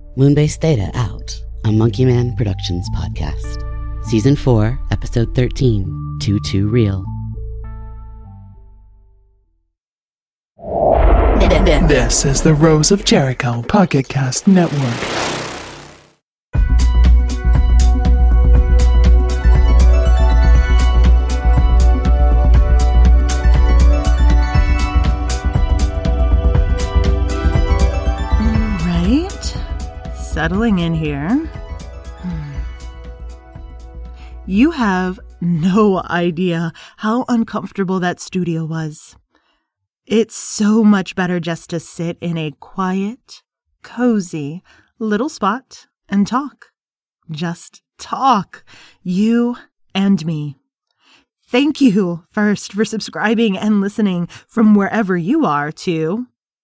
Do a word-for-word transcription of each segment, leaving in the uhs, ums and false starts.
Moonbase Theta out, a Monkey Man Productions podcast. Season four, Episode thirteen, two two Real. This is the Rose of Jericho Pocket Cast Network. Settling in here. You have no idea how uncomfortable that studio was. It's so much better just to sit in a quiet, cozy little spot and talk. Just talk. You and me. Thank you first for subscribing and listening from wherever you are to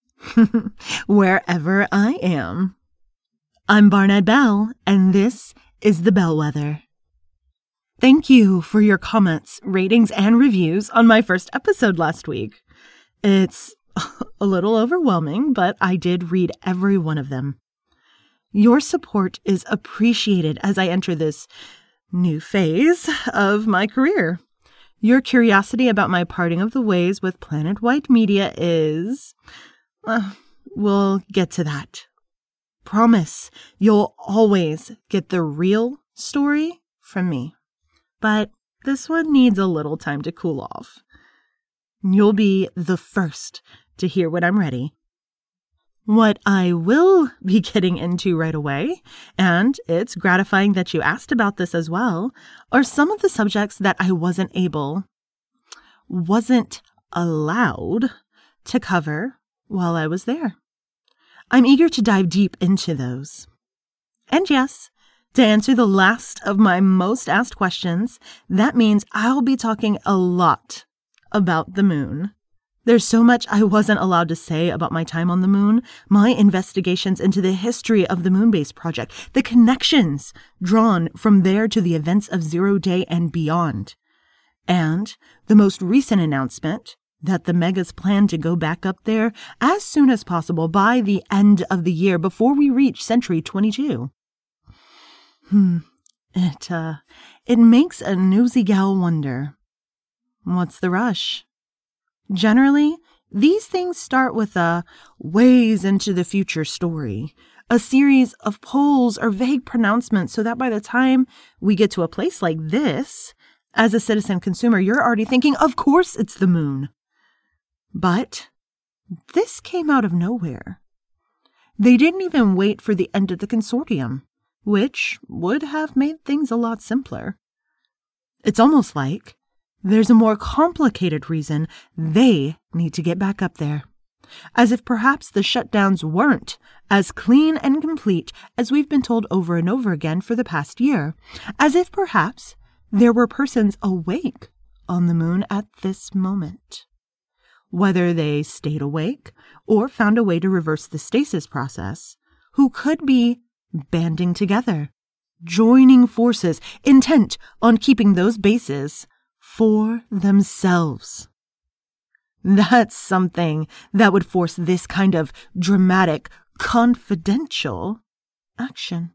wherever I am. I'm Barnett Bell, and this is The Bellwether. Thank you for your comments, ratings, and reviews on my first episode last week. It's a little overwhelming, but I did read every one of them. Your support is appreciated as I enter this new phase of my career. Your curiosity about my parting of the ways with Planet White Media is... Uh, we'll get to that. Promise you'll always get the real story from me. But this one needs a little time to cool off. You'll be the first to hear when I'm ready. What I will be getting into right away, and it's gratifying that you asked about this as well, are some of the subjects that I wasn't able, wasn't allowed to cover while I was there. I'm eager to dive deep into those. And yes, to answer the last of my most asked questions, that means I'll be talking a lot about the moon. There's so much I wasn't allowed to say about my time on the moon, my investigations into the history of the Moonbase project, the connections drawn from there to the events of Zero Day and beyond, and the most recent announcement that the Megas plan to go back up there as soon as possible by the end of the year before we reach Century twenty-two. Hmm. It, uh, it makes a nosy gal wonder. What's the rush? Generally, these things start with a ways into the future story, a series of polls or vague pronouncements so that by the time we get to a place like this, as a citizen consumer, you're already thinking, of course it's the moon. But this came out of nowhere. They didn't even wait for the end of the consortium, which would have made things a lot simpler. It's almost like there's a more complicated reason they need to get back up there. As if perhaps the shutdowns weren't as clean and complete as we've been told over and over again for the past year. As if perhaps there were persons awake on the moon at this moment. Whether they stayed awake or found a way to reverse the stasis process, who could be banding together, joining forces, intent on keeping those bases for themselves. That's something that would force this kind of dramatic, confidential action.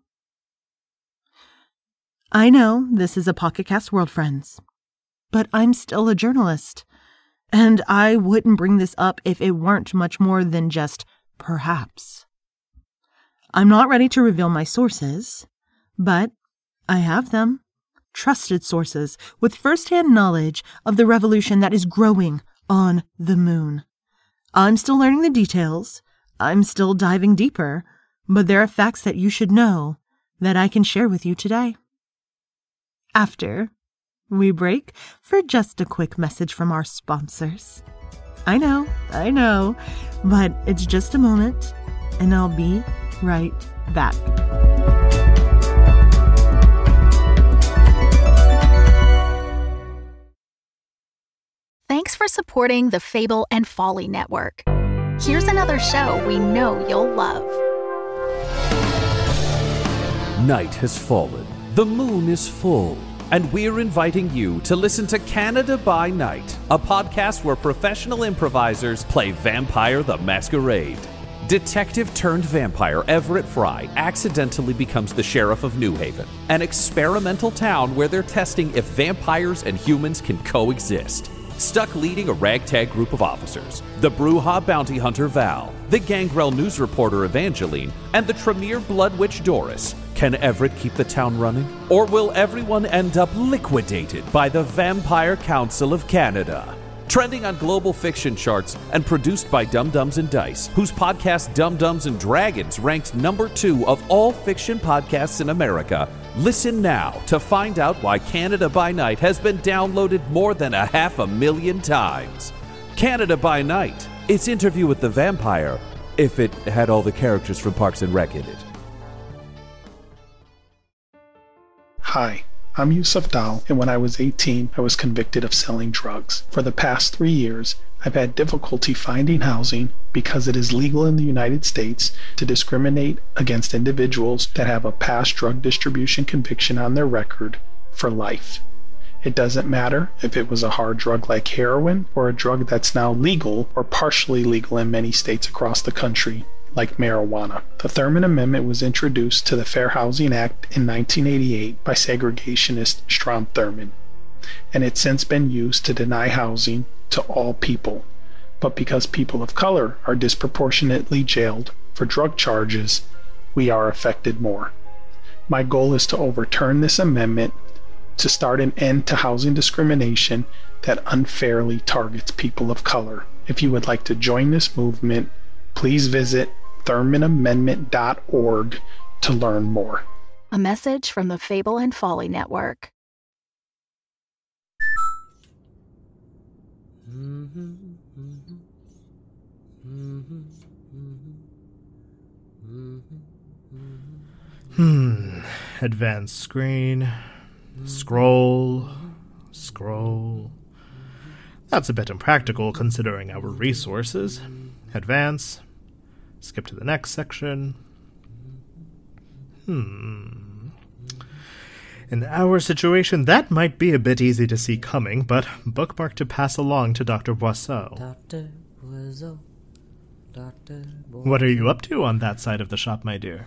I know this is a Pocket Cast world, friends, but I'm still a journalist. And I wouldn't bring this up if it weren't much more than just perhaps. I'm not ready to reveal my sources, but I have them. Trusted sources with first-hand knowledge of the revolution that is growing on the moon. I'm still learning the details. I'm still diving deeper, but there are facts that you should know that I can share with you today. After we break for just a quick message from our sponsors. I know, I know, but it's just a moment, and I'll be right back. Thanks for supporting the Fable and Folly Network. Here's another show we know you'll love. Night has fallen, the moon is full, and we're inviting you to listen to Canada by Night, a podcast where professional improvisers play Vampire the Masquerade. Detective-turned-vampire Everett Fry accidentally becomes the sheriff of New Haven, an experimental town where they're testing if vampires and humans can coexist. Stuck leading a ragtag group of officers, the Brujah bounty hunter Val, the Gangrel news reporter Evangeline, and the Tremere blood witch Doris, can Everett keep the town running? Or will everyone end up liquidated by the Vampire Council of Canada? Trending on global fiction charts and produced by Dum Dums and Dice, whose podcast Dum Dums and Dragons ranked number two of all fiction podcasts in America. Listen now to find out why Canada by Night has been downloaded more than a half a million times. Canada by Night. It's Interview with the Vampire, if it had all the characters from Parks and Rec in it. Hi, I'm Yusuf Dal, and when I was eighteen, I was convicted of selling drugs. For the past three years, I've had difficulty finding housing because it is legal in the United States to discriminate against individuals that have a past drug distribution conviction on their record for life. It doesn't matter if it was a hard drug like heroin or a drug that's now legal or partially legal in many states across the country, like marijuana. The Thurman Amendment was introduced to the Fair Housing Act in nineteen eighty-eight by segregationist Strom Thurmond, and it's since been used to deny housing to all people. But because people of color are disproportionately jailed for drug charges, we are affected more. My goal is to overturn this amendment to start an end to housing discrimination that unfairly targets people of color. If you would like to join this movement, please visit thurman amendment dot org to learn more. A message from the Fable and Folly Network. Hmm. Advance screen. Scroll. Scroll. That's a bit impractical considering our resources. Advance. Skip to the next section. Hmm. In our situation, that might be a bit easy to see coming, but bookmark to pass along to Doctor Boisseau. Doctor Boisseau. Doctor Boisseau. What are you up to on that side of the shop, my dear?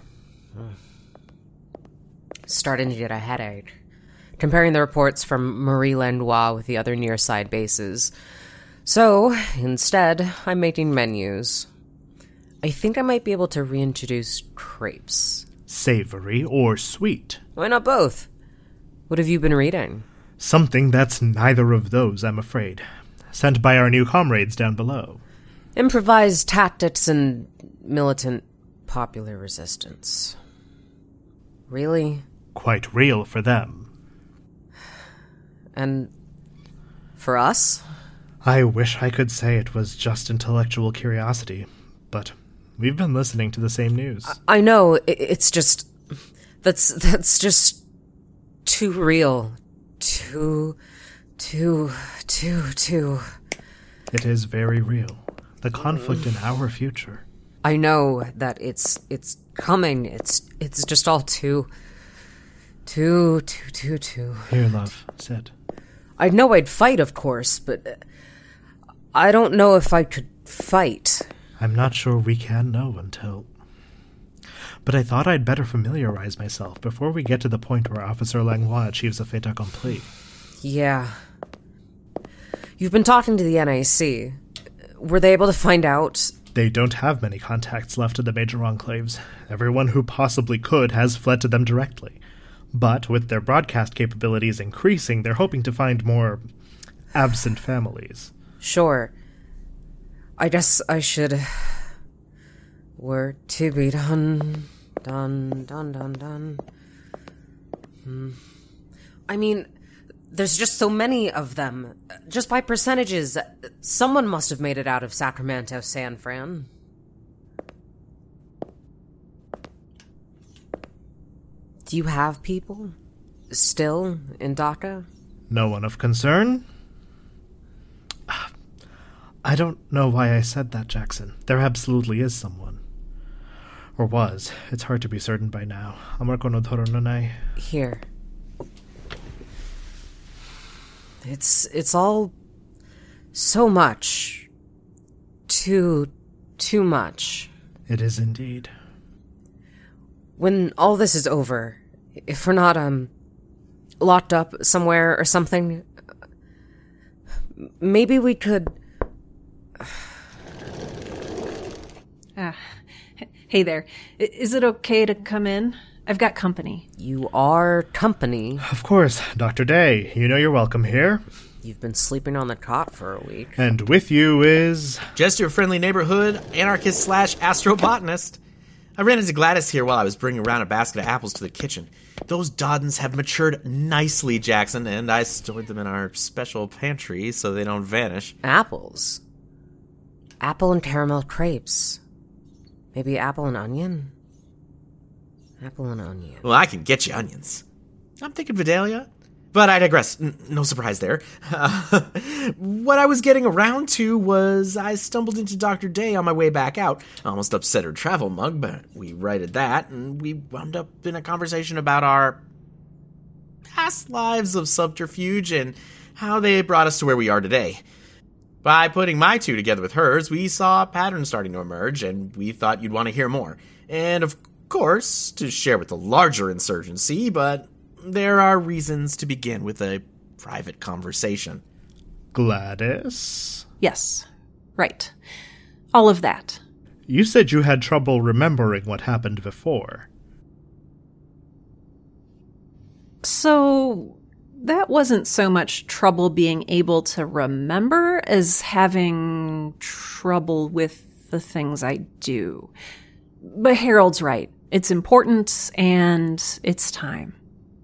Starting to get a headache. Comparing the reports from Marie Landois with the other near-side bases. So, instead, I'm making menus. I think I might be able to reintroduce crepes. Savory or sweet? Why not both? What have you been reading? Something that's neither of those, I'm afraid. Sent by our new comrades down below. Improvised tactics and militant popular resistance. Really? Quite real for them. And for us? I wish I could say it was just intellectual curiosity, but we've been listening to the same news. I, I know, it, it's just... That's, that's just too real. Too, too, too, too... It is very real. The conflict in our future. I know that it's it's coming. It's it's just all too, too, too, too, too... Here, love, sit. I know I'd fight, of course, but I don't know if I could fight. I'm not sure we can know until... But I thought I'd better familiarize myself before we get to the point where Officer Langlois achieves a fait accompli. Yeah. You've been talking to the N I C. Were they able to find out? They don't have many contacts left in the major enclaves. Everyone who possibly could has fled to them directly. But with their broadcast capabilities increasing, they're hoping to find more absent families. Sure. I guess I should... Were to be done, done, done, done, done. Hmm. I mean, there's just so many of them. Just by percentages, someone must have made it out of Sacramento, San Fran. Do you have people still in DACA? No one of concern? I don't know why I said that, Jackson. There absolutely is someone. Or was. It's hard to be certain by now. Amarko no toro no nai. Here. It's it's all so much. Too too much. It is indeed. When all this is over, if we're not, um, locked up somewhere or something, maybe we could... Ah, hey there. I- Is it okay to come in? I've got company. You are company. Of course, Doctor Day. You know you're welcome here. You've been sleeping on the cot for a week. And with you is... Just your friendly neighborhood anarchist slash astrobotanist. I ran into Gladys here while I was bringing around a basket of apples to the kitchen. Those Doddens have matured nicely, Jackson, and I stored them in our special pantry so they don't vanish. Apples? Apple and caramel crepes. Maybe apple and onion? Apple and onion. Well, I can get you onions. I'm thinking Vidalia. But I digress. N- no surprise there. Uh, what I was getting around to was I stumbled into Doctor Day on my way back out. I almost upset her travel mug, but we righted that, and we wound up in a conversation about our past lives of subterfuge and how they brought us to where we are today. By putting my two together with hers, we saw a pattern starting to emerge, and we thought you'd want to hear more. And of course, to share with the larger insurgency, but there are reasons to begin with a private conversation. Gladys? Yes. Right. All of that. You said you had trouble remembering what happened before. So, that wasn't so much trouble being able to remember as having trouble with the things I do. But Harold's right. It's important, and it's time.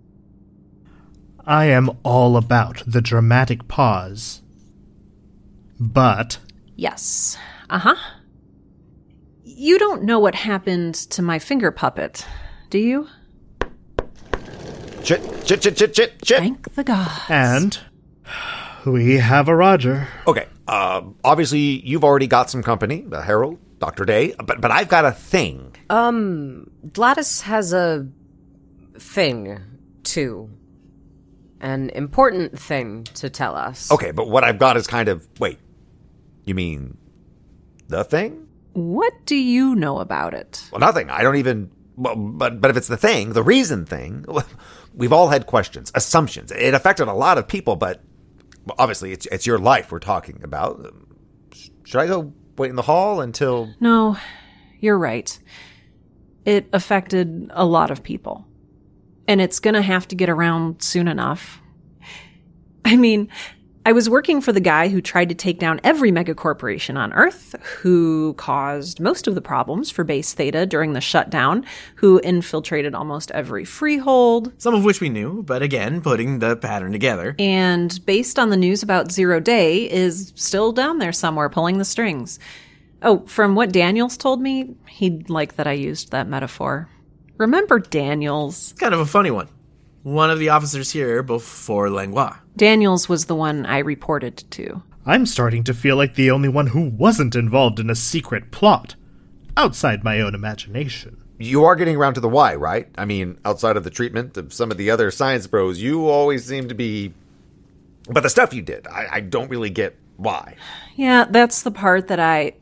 I am all about the dramatic pause. But... Yes. Uh-huh. You don't know what happened to my finger puppet, do you? Chit, chit, chit, chit, chit, chit. Thank the gods. And we have a Roger. Okay, uh, obviously you've already got some company, uh, Harold, Doctor Day, but but I've got a thing. Um, Gladys has a thing, too. An important thing to tell us. Okay, but what I've got is kind of... Wait, you mean the thing? What do you know about it? Well, nothing. I don't even... Well, but but if it's the thing, the reason thing, we've all had questions, assumptions. It affected a lot of people, but obviously it's it's your life we're talking about. Should I go wait in the hall until... No, you're right. It affected a lot of people. And it's gonna have to get around soon enough. I mean, I was working for the guy who tried to take down every megacorporation on Earth, who caused most of the problems for Base Theta during the shutdown, who infiltrated almost every freehold. Some of which we knew, but again, putting the pattern together. And based on the news about Zero Day, is still down there somewhere pulling the strings. Oh, from what Daniels told me, he'd like that I used that metaphor. Remember Daniels? Kind of a funny one. One of the officers here before Langlois. Daniels was the one I reported to. I'm starting to feel like the only one who wasn't involved in a secret plot. Outside my own imagination. You are getting around to the why, right? I mean, outside of the treatment of some of the other science bros, you always seem to be... But the stuff you did, I, I don't really get why. Yeah, that's the part that I...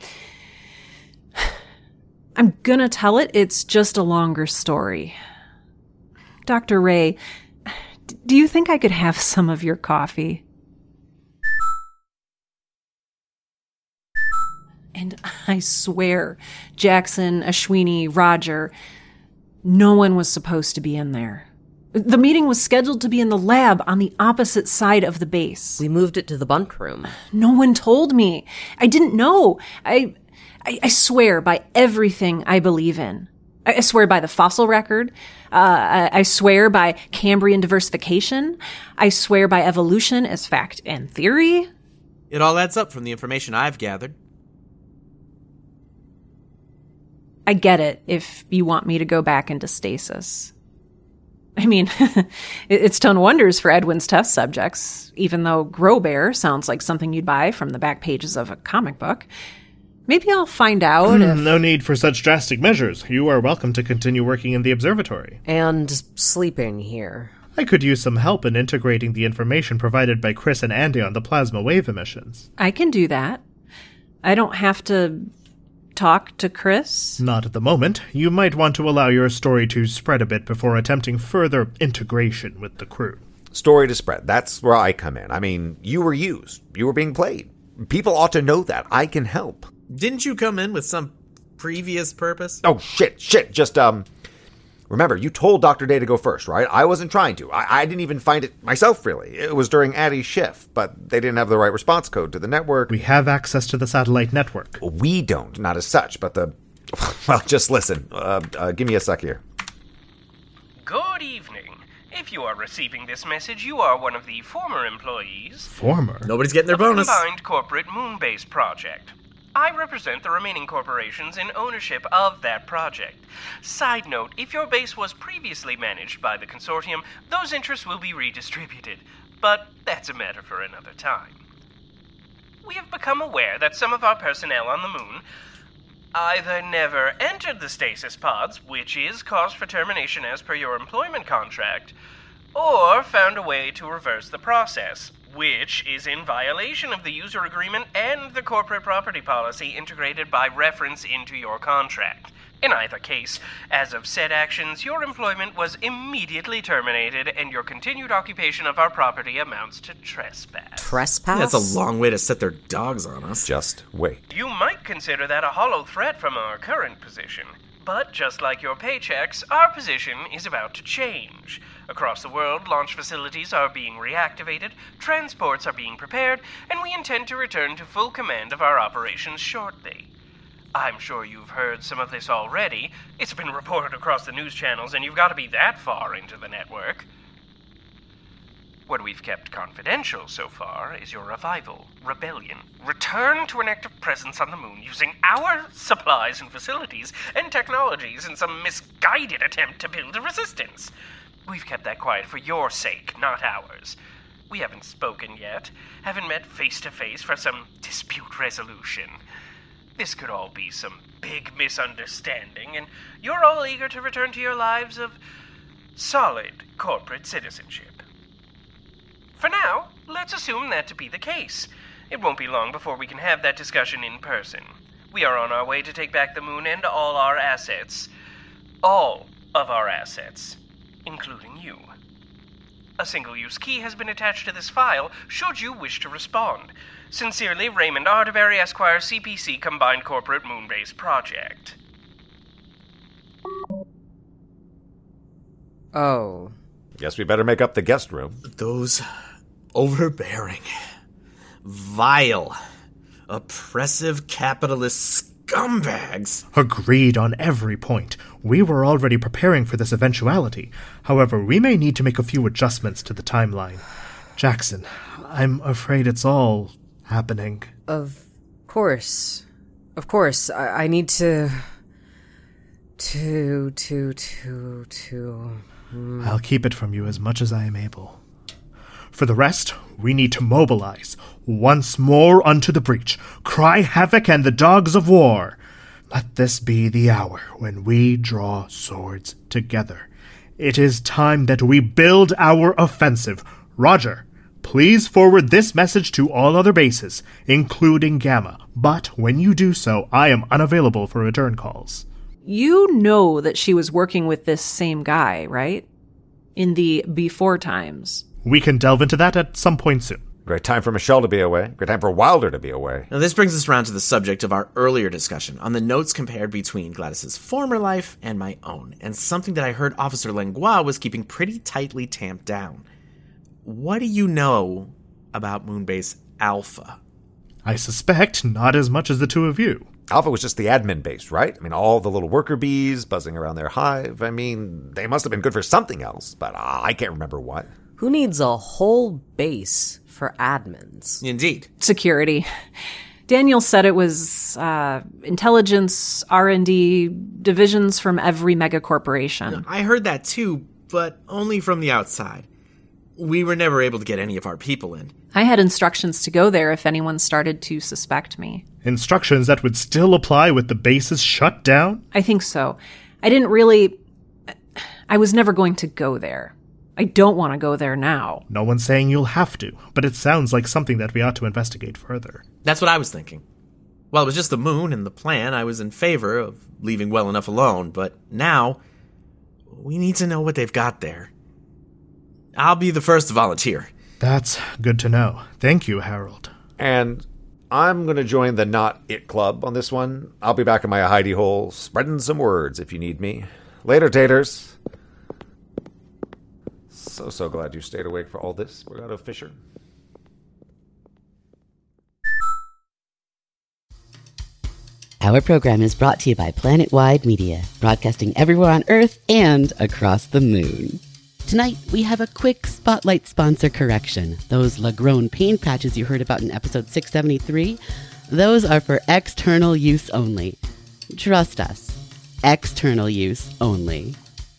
I'm gonna tell it, it's just a longer story. Doctor Ray, d- do you think I could have some of your coffee? And I swear, Jackson, Ashwini, Roger, no one was supposed to be in there. The meeting was scheduled to be in the lab on the opposite side of the base. We moved it to the bunk room. No one told me. I didn't know. I... I, I swear by everything I believe in. I, I swear by the fossil record. Uh, I, I swear by Cambrian diversification. I swear by evolution as fact and theory. It all adds up from the information I've gathered. I get it if you want me to go back into stasis. I mean, it's done wonders for Edwin's test subjects, even though Grow Bear sounds like something you'd buy from the back pages of a comic book. Maybe I'll find out if... No need for such drastic measures. You are welcome to continue working in the observatory. And sleeping here. I could use some help in integrating the information provided by Chris and Andy on the plasma wave emissions. I can do that. I don't have to talked to Chris? Not at the moment. You might want to allow your story to spread a bit before attempting further integration with the crew. Story to spread. That's where I come in. I mean, you were used. You were being played. People ought to know that. I can help. Didn't you come in with some previous purpose? Oh, shit, shit. Just, um... remember, you told Doctor Day to go first, right? I wasn't trying to. I, I didn't even find it myself, really. It was during Addie's shift, but they didn't have the right response code to the network. We have access to the satellite network. We don't, not as such, but the... Well, just listen. Uh, uh, give me a sec here. Good evening. If you are receiving this message, you are one of the former employees. Former? Nobody's getting their of bonus. The combined corporate Moonbase project. I represent the remaining corporations in ownership of that project. Side note, if your base was previously managed by the consortium, those interests will be redistributed. But that's a matter for another time. We have become aware that some of our personnel on the moon either never entered the stasis pods, which is cause for termination as per your employment contract, or found a way to reverse the process, which is in violation of the user agreement and the corporate property policy integrated by reference into your contract. In either case, as of said actions, your employment was immediately terminated and your continued occupation of our property amounts to trespass. Trespass? That's a long way to set their dogs on us. Just wait. You might consider that a hollow threat from our current position. But just like your paychecks, our position is about to change. Across the world, launch facilities are being reactivated, transports are being prepared, and we intend to return to full command of our operations shortly. I'm sure you've heard some of this already. It's been reported across the news channels, and you've got to be that far into the network. What we've kept confidential so far is your revival, rebellion, return to an active presence on the moon using our supplies and facilities and technologies in some misguided attempt to build a resistance. We've kept that quiet for your sake, not ours. We haven't spoken yet, haven't met face-to-face for some dispute resolution. This could all be some big misunderstanding, and you're all eager to return to your lives of solid corporate citizenship. For now, let's assume that to be the case. It won't be long before we can have that discussion in person. We are on our way to take back the moon and all our assets. All of our assets, including you. A single-use key has been attached to this file, should you wish to respond. Sincerely, Raymond Arterberry, Esquire, C P C Combined Corporate Moonbase Project. Oh. Guess we better make up the guest room. Those overbearing, vile, oppressive capitalist scumbags. Agreed on every point. We were already preparing for this eventuality. However, we may need to make a few adjustments to the timeline. Jackson, I'm afraid it's all happening. Of course. Of course. I, I need to... To, to, to, to... Hmm. I'll keep it from you as much as I am able. For the rest, we need to mobilize. Once more unto the breach. Cry havoc and the dogs of war. Let this be the hour when we draw swords together. It is time that we build our offensive. Roger, please forward this message to all other bases, including Gamma. But when you do so, I am unavailable for return calls. You know that she was working with this same guy, right? In the before times. We can delve into that at some point soon. Great time for Michelle to be away. Great time for Wilder to be away. Now this brings us around to the subject of our earlier discussion on the notes compared between Gladys's former life and my own, and something that I heard Officer Langlois was keeping pretty tightly tamped down. What do you know about Moonbase Alpha? I suspect not as much as the two of you. Alpha was just the admin base, right? I mean, all the little worker bees buzzing around their hive. I mean, they must have been good for something else, but uh, I can't remember what. Who needs a whole base for admins? Indeed. Security. Daniel said it was uh, intelligence, R and D, divisions from every megacorporation. I heard that too, but only from the outside. We were never able to get any of our people in. I had instructions to go there if anyone started to suspect me. Instructions that would still apply with the bases shut down? I think so. I didn't really... I was never going to go there. I don't want to go there now. No one's saying you'll have to, but it sounds like something that we ought to investigate further. That's what I was thinking. While it was just the moon and the plan, I was in favor of leaving well enough alone, but now we need to know what they've got there. I'll be the first to volunteer. That's good to know. Thank you, Harold. And I'm going to join the Not It Club on this one. I'll be back in my hidey hole, spreading some words if you need me. Later, taters. So, so glad you stayed awake for all this, Brigado Fisher. Our program is brought to you by Planet-Wide Media, broadcasting everywhere on Earth and across the moon. Tonight, we have a quick spotlight sponsor correction. Those Lagrone pain patches you heard about in episode six seventy-three, those are for external use only. Trust us, external use only.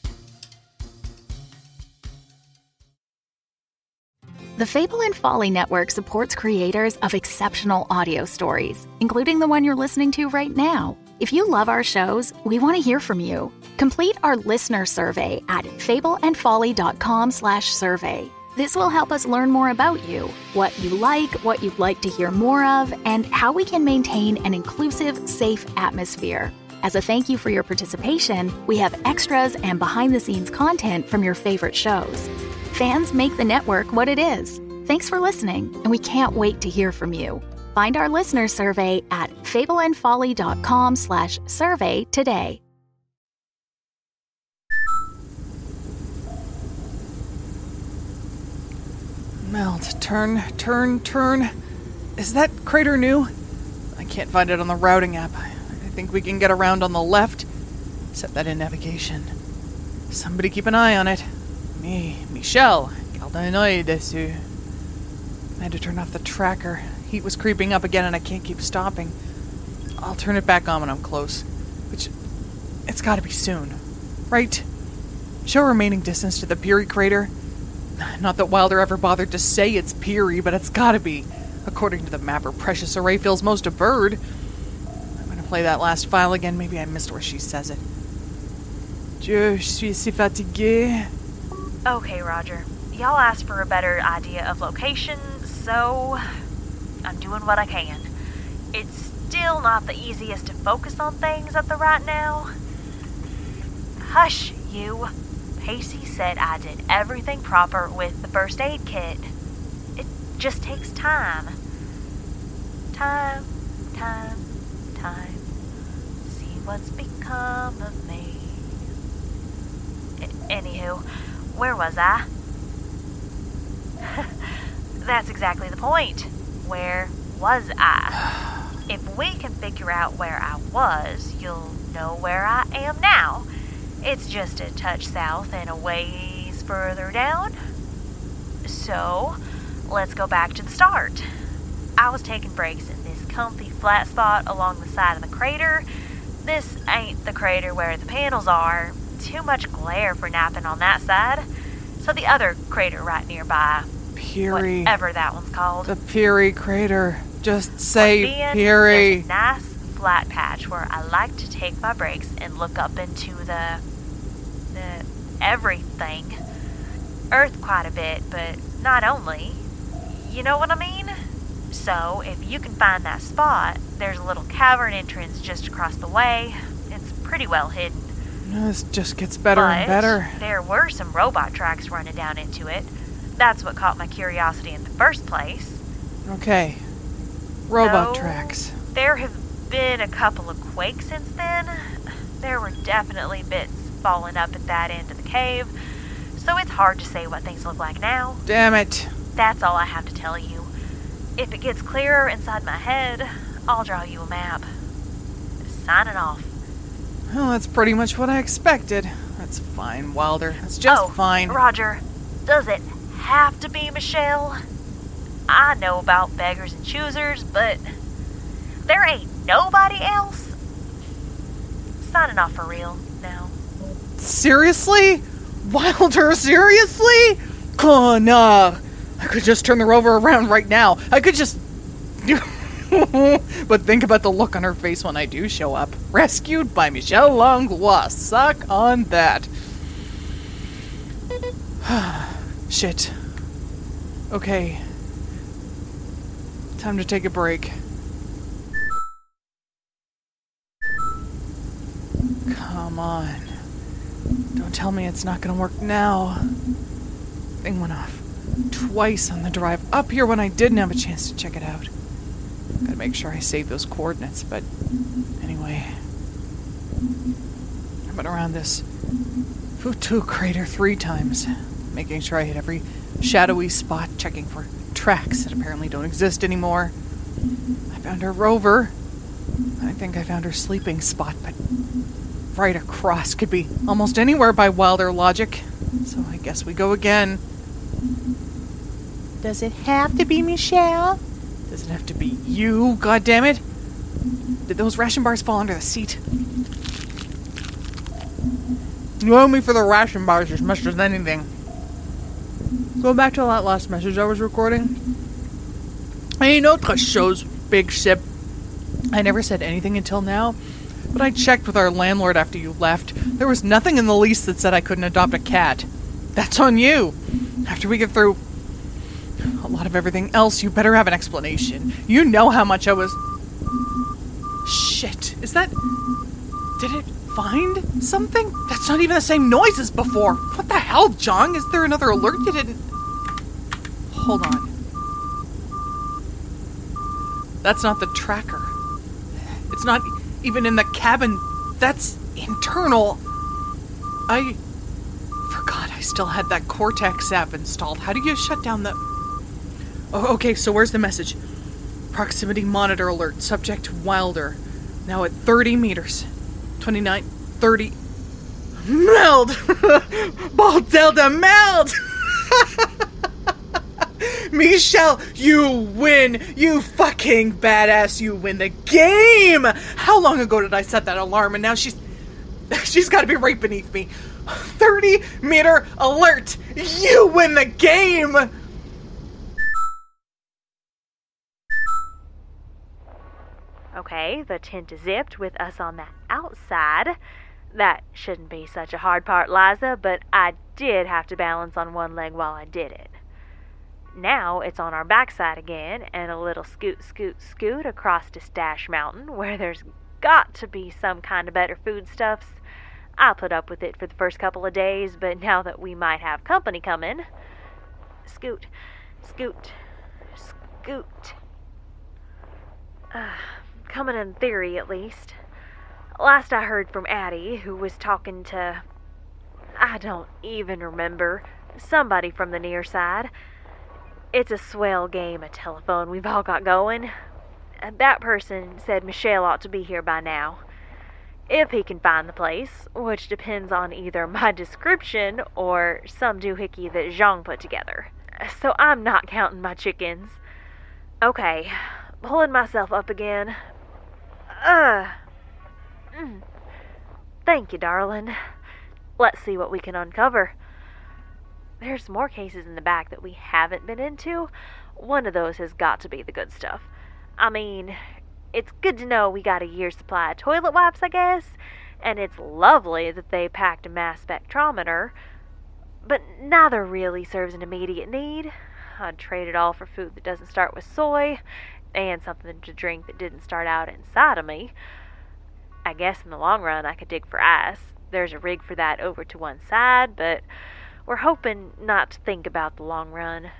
The Fable and Folly Network supports creators of exceptional audio stories, including the one you're listening to right now. If you love our shows, we want to hear from you. Complete our listener survey at fableandfolly.com slash survey. This will help us learn more about you, what you like, what you'd like to hear more of, and how we can maintain an inclusive, safe atmosphere. As a thank you for your participation, we have extras and behind-the-scenes content from your favorite shows. Fans make the network what it is. Thanks for listening, and we can't wait to hear from you. Find our listener survey at fableandfolly.com slash survey today. Melt, turn, turn, turn. Is that crater new? I can't find it on the routing app. I think we can get around on the left. Set that in navigation. Somebody keep an eye on it. Me, Michelle, garde un œil dessus. I had to turn off the tracker. Heat was creeping up again and I can't keep stopping. I'll turn it back on when I'm close. Which, it's gotta be soon. Right? Show remaining distance to the Peary crater. Not that Wilder ever bothered to say it's Peary, but it's gotta be. According to the mapper, Precious Array feels most a bird. I'm gonna play that last file again. Maybe I missed where she says it. Je suis si fatigué. Okay, Roger. Y'all asked for a better idea of location, so I'm doing what I can. It's still not the easiest to focus on things at the right now. Hush, you. Pacey said I did everything proper with the first aid kit. It just takes time. Time, time, time. See what's become of me. I- anywho, where was I? That's exactly the point. Where was I? If we can figure out where I was, you'll know where I am now. It's just a touch south and a ways further down. So, let's go back to the start. I was taking breaks in this comfy flat spot along the side of the crater. This ain't the crater where the panels are. Too much glare for napping on that side. So the other crater right nearby. Peary. Whatever that one's called. The Peary crater. Just say Being, Peary. There's a nice flat patch where I like to take my breaks and look up into the... the... everything. Earth quite a bit, but not only. You know what I mean? So, if you can find that spot, there's a little cavern entrance just across the way. It's pretty well hidden. This just gets better but and better. There were some robot tracks running down into it. That's what caught my curiosity in the first place. Okay. Robot so, tracks. There have been a couple of quakes since then. There were definitely bits falling up at that end of the cave, so it's hard to say what things look like now. Damn it. That's all I have to tell you. If it gets clearer inside my head, I'll draw you a map. Signing off. Well, that's pretty much what I expected. That's fine, Wilder. That's just oh, fine. Roger, does it have to be Michelle? I know about beggars and choosers, but there ain't nobody else. Signing off for real now. Seriously? Wilder, seriously? Connor! I could just turn the rover around right now. I could just... But think about the look on her face when I do show up. Rescued by Michelle Langlois. Suck on that. Shit. Okay. Time to take a break. come on. Don't tell me it's not gonna work now. Thing went off twice on the drive up here when I didn't have a chance to check it out. Gotta make sure I save those coordinates, but anyway. I've been around this Futu crater three times, making sure I hit every shadowy spot, checking for tracks that apparently don't exist anymore. I found her rover. I think I found her sleeping spot, but right across could be almost anywhere by Wilder logic. So I guess we go again. Does it have to be Michelle? Does it have to be you, goddammit? Did those ration bars fall under the seat? You owe me for the ration bars as much as anything. Go back to that last message I was recording. I know it shows big ship. I never said anything until now, but I checked with our landlord after you left. There was nothing in the lease that said I couldn't adopt a cat. That's on you. After we get through a lot of everything else, you better have an explanation. You know how much I was... Shit. Is that... Did it find something? That's not even the same noise as before. What the hell, Jong? Is there another alert you didn't... Hold on. That's not the tracker. It's not even in the cabin. That's internal. I forgot I still had that Cortex app installed. How do you shut down the... Oh, okay, so where's the message? Proximity monitor alert. Subject Wilder. Now at thirty meters. twenty-nine, thirty... Meld! Ball Delta meld! Michelle, you win! You fucking badass, you win the game! How long ago did I set that alarm, and now she's... She's gotta be right beneath me. thirty meter alert! You win the game! Okay, the tent is zipped with us on the outside. That shouldn't be such a hard part, Liza, but I did have to balance on one leg while I did it. Now it's on our backside again, and a little scoot, scoot, scoot across to Stash Mountain, where there's got to be some kind of better foodstuffs. I'll put up with it for the first couple of days, but now that we might have company coming... Scoot, scoot, scoot. Uh, coming in theory, at least. Last I heard from Addie, who was talking to... I don't even remember. Somebody from the near side. It's a swell game of telephone we've all got going. That person said Michelle ought to be here by now. If he can find the place, which depends on either my description or some doohickey that Zhang put together. So I'm not counting my chickens. Okay, pulling myself up again. Uh. Mm. Thank you, darling. Let's see what we can uncover. There's more cases in the back that we haven't been into. One of those has got to be the good stuff. I mean, it's good to know we got a year's supply of toilet wipes, I guess, and it's lovely that they packed a mass spectrometer, but neither really serves an immediate need. I'd trade it all for food that doesn't start with soy, and something to drink that didn't start out inside of me. I guess in the long run I could dig for ice. There's a rig for that over to one side, but we're hoping not to think about the long run.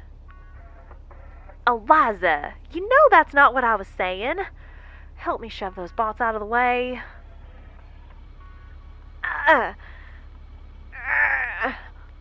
Eliza, you know that's not what I was saying. Help me shove those bots out of the way. Uh, uh,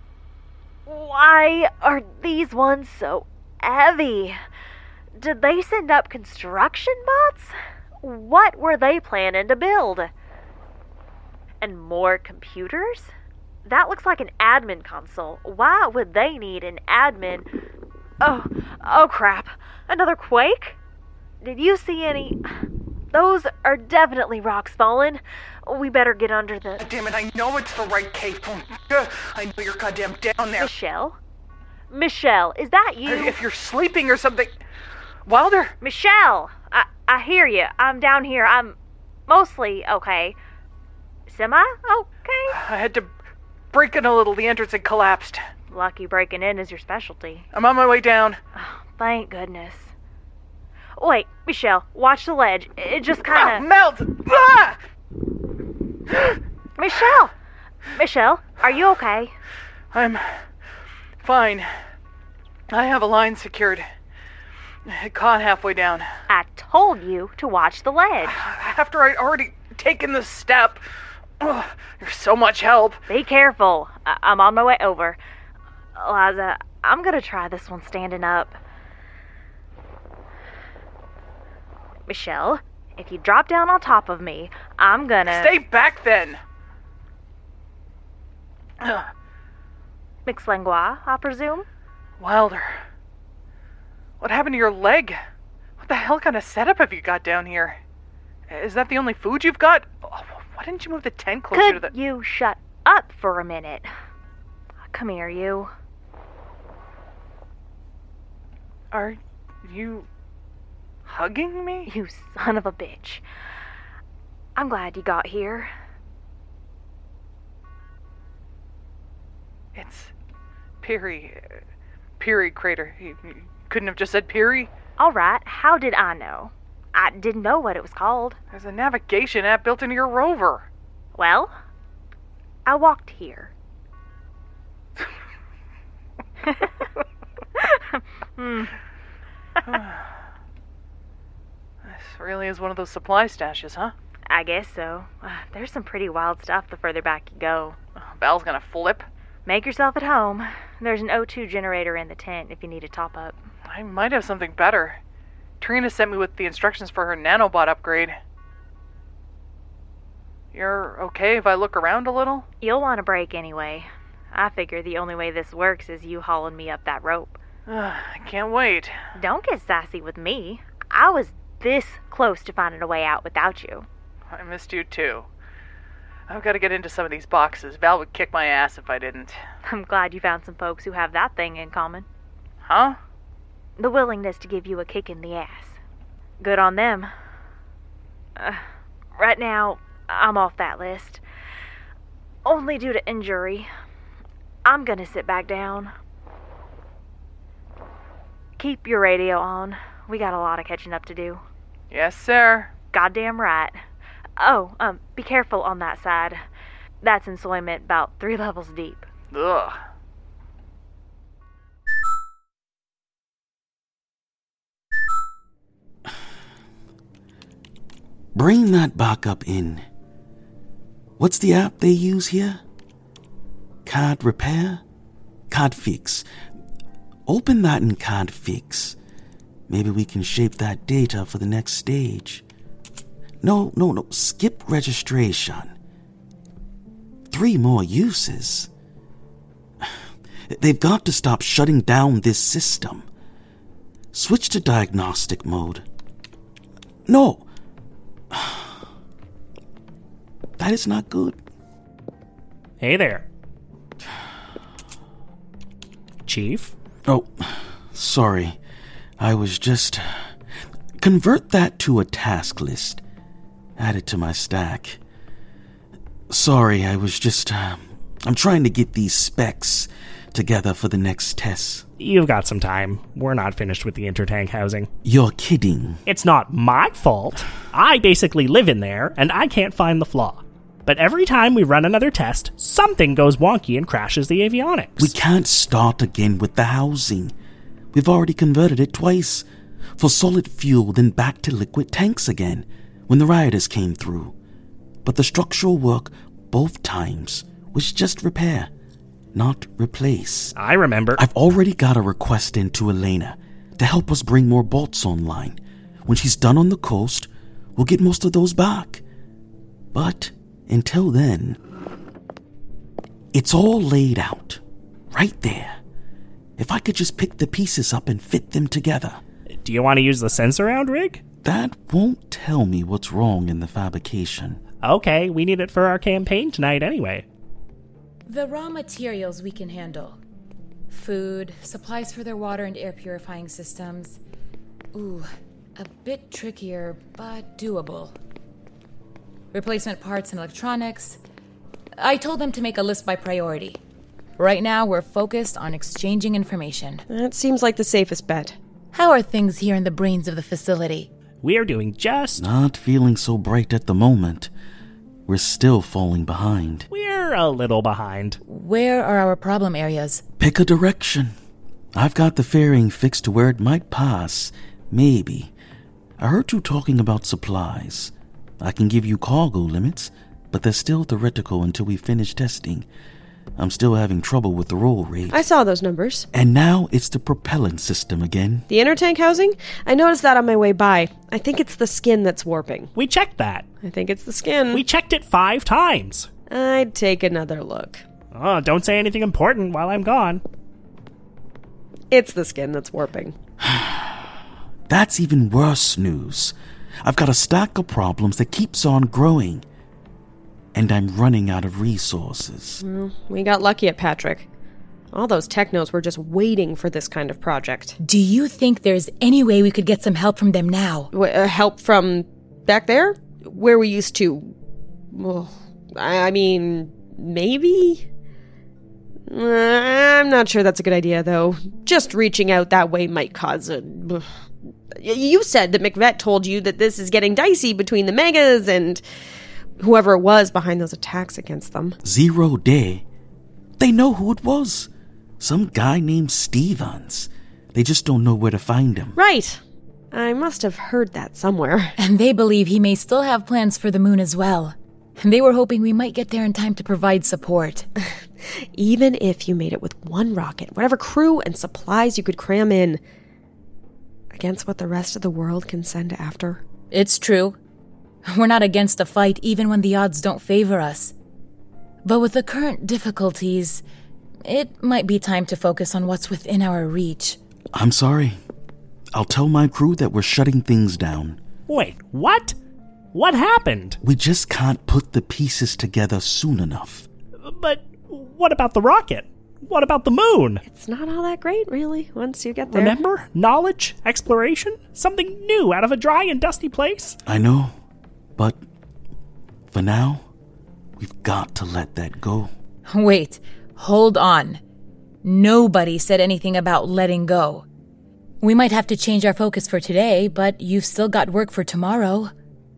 why are these ones so heavy? Did they send up construction bots? What were they planning to build? And more computers? That looks like an admin console. Why would they need an admin? Oh, oh crap. Another quake? Did you see any? Those are definitely rocks falling. We better get under the... Damn it, I know it's the right cape. I know you're goddamn down there. Michelle? Michelle, is that you? If you're sleeping or something... Wilder? Michelle! I, I hear you. I'm down here. I'm mostly okay. Semi okay? I had to break in a little. The entrance had collapsed. Lucky breaking in is your specialty. I'm on my way down. Oh, thank goodness. Wait, Michelle, watch the ledge. It just kind of... Oh, melt! Ah! Michelle! Michelle, are you okay? I'm fine. I have a line secured. Caught halfway down. I told you to watch the ledge. After I'd already taken the step. Ugh, you're so much help. Be careful. I- I'm on my way over. Eliza, I'm gonna try this one standing up. Michelle, if you drop down on top of me, I'm gonna... Stay back then! Mixed lingua, I presume? Wilder. What happened to your leg? What the hell kind of setup have you got down here? Is that the only food you've got? Oh, why didn't you move the tent closer Could to the... you shut up for a minute? Come here, you. Are you hugging me? You son of a bitch. I'm glad you got here. It's Peary. Peary Crater. You, you couldn't have just said Peary? All right, how did I know? I didn't know what it was called. There's a navigation app built into your rover. Well, I walked here. hmm. This really is one of those supply stashes, huh? I guess so. Uh, there's some pretty wild stuff the further back you go. Oh, Val's gonna flip. Make yourself at home. There's an O two generator in the tent if you need a top-up. I might have something better. Trina sent me with the instructions for her nanobot upgrade. You're okay if I look around a little? You'll want a break anyway. I figure the only way this works is you hauling me up that rope. Uh, I can't wait. Don't get sassy with me. I was this close to finding a way out without you. I missed you too. I've got to get into some of these boxes. Val would kick my ass if I didn't. I'm glad you found some folks who have that thing in common. Huh? The willingness to give you a kick in the ass. Good on them. Uh, right now, I'm off that list. Only due to injury. I'm gonna sit back down. Keep your radio on. We got a lot of catching up to do. Yes, sir. Goddamn right. Oh, um, be careful on that side. That's ensoyment about three levels deep. Ugh. Bring that back up in. What's the app they use here? Card Repair? Card Fix. Open that in Card Fix. Maybe we can shape that data for the next stage. No, no, no. Skip registration. Three more uses. They've got to stop shutting down this system. Switch to diagnostic mode. No. That is not good. Hey there. Chief? Oh, sorry. I was just... Convert that to a task list. Add it to my stack. Sorry, I was just... Uh, I'm trying to get these specs together for the next tests. You've got some time. We're not finished with the intertank housing. You're kidding. It's not my fault. I basically live in there, and I can't find the flaw. But every time we run another test, something goes wonky and crashes the avionics. We can't start again with the housing. We've already converted it twice. For solid fuel, then back to liquid tanks again, when the rioters came through. But the structural work, both times, was just repair, not replace. I remember. I've already got a request into Elena to help us bring more bots online. When she's done on the coast, we'll get most of those back. But until then, it's all laid out, right there. If I could just pick the pieces up and fit them together. Do you want to use the sensor round rig? That won't tell me what's wrong in the fabrication. Okay, we need it for our campaign tonight anyway. The raw materials we can handle. Food, supplies for their water and air purifying systems. Ooh, a bit trickier, but doable. Replacement parts and electronics. I told them to make a list by priority. Right now, we're focused on exchanging information. That seems like the safest bet. How are things here in the brains of the facility? We are doing just... Not feeling so bright at the moment. we're still falling behind. We're a little behind. Where are our problem areas? Pick a direction. I've got the fairing fixed to where it might pass. Maybe. I heard you talking about supplies. I can give you cargo limits, but they're still theoretical until we finish testing. I'm still having trouble with the roll rate. I saw those numbers. And now it's the propellant system again. The inner tank housing? I noticed that on my way by. I think it's the skin that's warping. We checked that. I think it's the skin. We checked it five times. I'd take another look. Oh, don't say anything important while I'm gone. It's the skin that's warping. That's even worse news. I've got a stack of problems that keeps on growing. And I'm running out of resources. Well, we got lucky at Patrick. All those technos were just waiting for this kind of project. Do you think there's any way we could get some help from them now? W- uh, help from back there? Where we used to... Well, I mean, maybe? Uh, I'm not sure that's a good idea, though. Just reaching out that way might cause a... You said that McVet told you that this is getting dicey between the Megas and... whoever it was behind those attacks against them. Zero Day? They know who it was. Some guy named Stevens. They just don't know where to find him. Right. I must have heard that somewhere. And they believe he may still have plans for the moon as well. And they were hoping we might get there in time to provide support. Even if you made it with one rocket, whatever crew and supplies you could cram in, against what the rest of the world can send after. It's true. We're not against a fight even when the odds don't favor us. But with the current difficulties, it might be time to focus on what's within our reach. I'm sorry. I'll tell my crew that we're shutting things down. Wait, what? What happened? We just can't put the pieces together soon enough. But what about the rocket? What about the moon? It's not all that great, really, once you get there. Remember? Knowledge? Exploration? Something new out of a dry and dusty place? I know. But for now, we've got to let that go. Wait, hold on. Nobody said anything about letting go. We might have to change our focus for today, but you've still got work for tomorrow.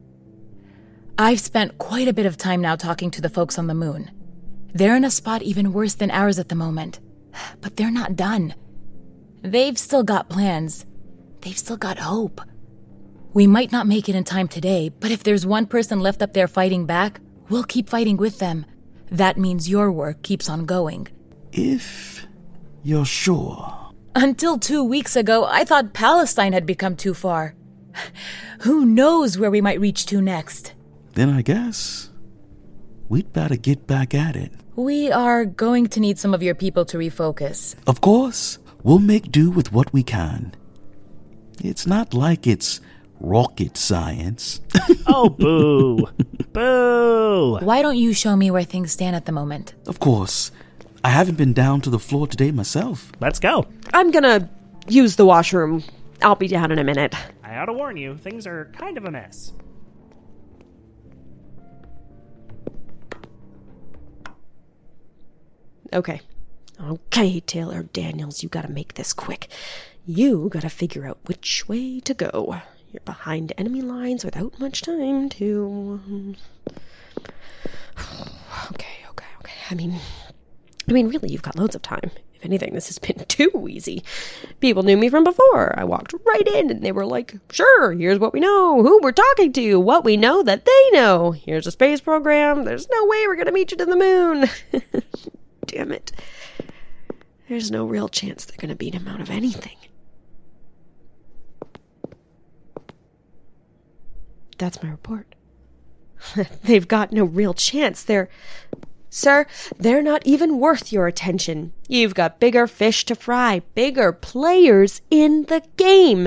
I've spent quite a bit of time now talking to the folks on the moon. They're in a spot even worse than ours at the moment. But they're not done. They've still got plans. They've still got hope. We might not make it in time today, but if there's one person left up there fighting back, we'll keep fighting with them. That means your work keeps on going. If you're sure. Until two weeks ago, I thought Palestine had become too far. Who knows where we might reach to next? Then I guess we'd better get back at it. We are going to need some of your people to refocus. Of course, we'll make do with what we can. It's not like it's rocket science. Oh, boo. Boo. Why don't you show me where things stand at the moment? Of course. I haven't been down to the floor today myself. Let's go. I'm gonna use the washroom. I'll be down in a minute. I ought to warn you, things are kind of a mess. Okay. Okay, Taylor Daniels, you gotta make this quick. You gotta figure out which way to go. You're behind enemy lines without much time to... Okay, okay, okay. I mean... I mean, really, you've got loads of time. If anything, this has been too easy. People knew me from before. I walked right in and they were like, sure, here's what we know, who we're talking to, what we know that they know. Here's a space program. There's no way we're gonna meet you to the moon. Damn it. There's no real chance they're gonna beat him out of anything. That's my report. They've got no real chance. They're... Sir, they're not even worth your attention. You've got bigger fish to fry, bigger players in the game.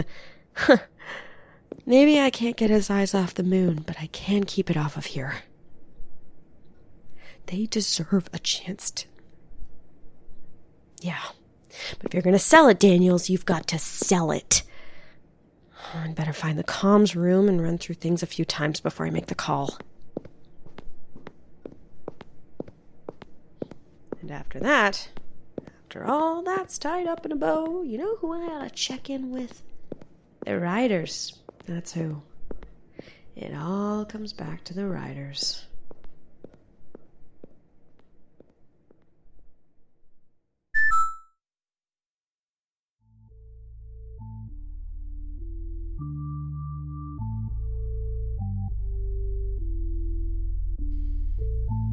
Maybe I can't get his eyes off the moon, but I can keep it off of here. They deserve a chance to... Yeah. But if you're going to sell it, Daniels, you've got to sell it. I'd better find the comms room and run through things a few times before I make the call. And after that, after all that's tied up in a bow, you know who I ought to check in with? The Riders. That's who. It all comes back to the Riders.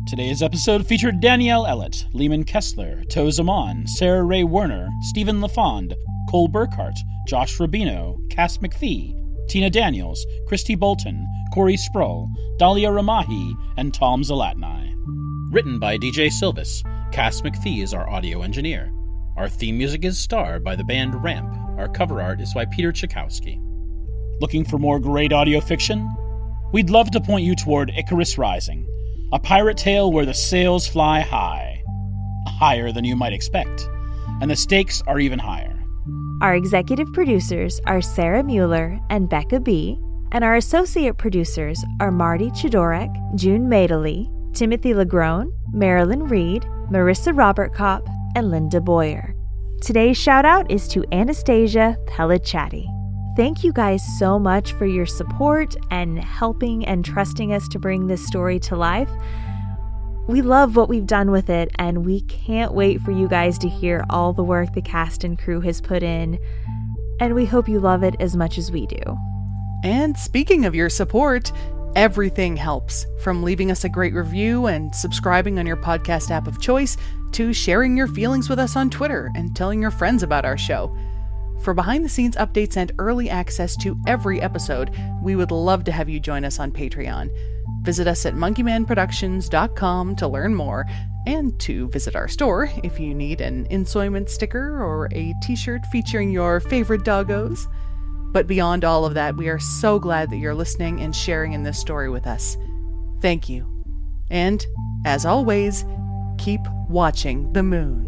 Today's episode featured Danielle Ellett, Lehman Kessler, Toe Zaman, Sarah Ray Werner, Stephen LaFond, Cole Burkhart, Josh Rubino, Cass McPhee, Tina Daniels, Christy Bolton, Corey Sproul, Dahlia Ramahi, and Tom Zalatni. Written by D J Silvis. Cass McPhee is our audio engineer. Our theme music is Star by the band Ramp. Our cover art is by Peter Tchaikovsky. Looking for more great audio fiction? We'd love to point you toward Icarus Rising, a pirate tale where the sails fly high. Higher than you might expect. And the stakes are even higher. Our executive producers are Sarah Mueller and Becca B., and our associate producers are Marty Chidorek, June Madeley, Timothy Lagrone, Marilyn Reed, Marissa Robert Kopp, and Linda Boyer. Today's shout-out is to Anastasia Pellicciati. Thank you guys so much for your support and helping and trusting us to bring this story to life. We love what we've done with it, and we can't wait for you guys to hear all the work the cast and crew has put in, and we hope you love it as much as we do. And speaking of your support, everything helps, from leaving us a great review and subscribing on your podcast app of choice to sharing your feelings with us on Twitter and telling your friends about our show. For behind-the-scenes updates and early access to every episode, we would love to have you join us on Patreon. Visit us at monkey man productions dot com to learn more, and to visit our store if you need an Insoyment sticker or a t-shirt featuring your favorite doggos. But beyond all of that, we are so glad that you're listening and sharing in this story with us. Thank you. And, as always, keep watching the moon.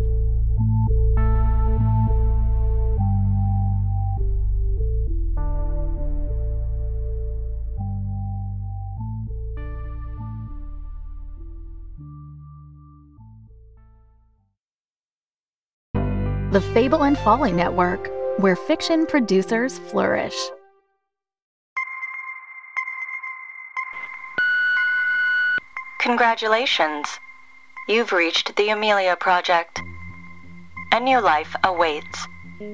The Fable and Folly Network, where fiction producers flourish. Congratulations. You've reached the Amelia Project. A new life awaits.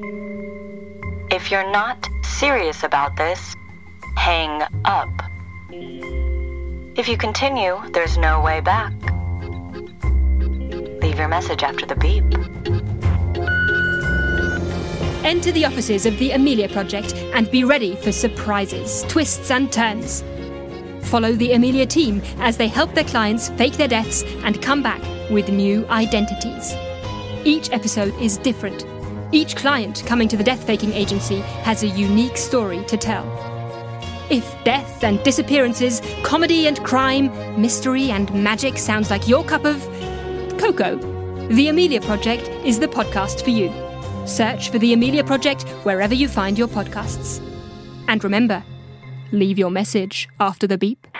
If you're not serious about this, hang up. If you continue, there's no way back. Leave your message after the beep. Enter the offices of the Amelia Project and be ready for surprises, twists and turns. Follow the Amelia team as they help their clients fake their deaths and come back with new identities. Each episode is different. Each client coming to the death-faking agency has a unique story to tell. If death and disappearances, comedy and crime, mystery and magic sounds like your cup of cocoa, the Amelia Project is the podcast for you. Search for The Amelia Project wherever you find your podcasts. And remember, leave your message after the beep.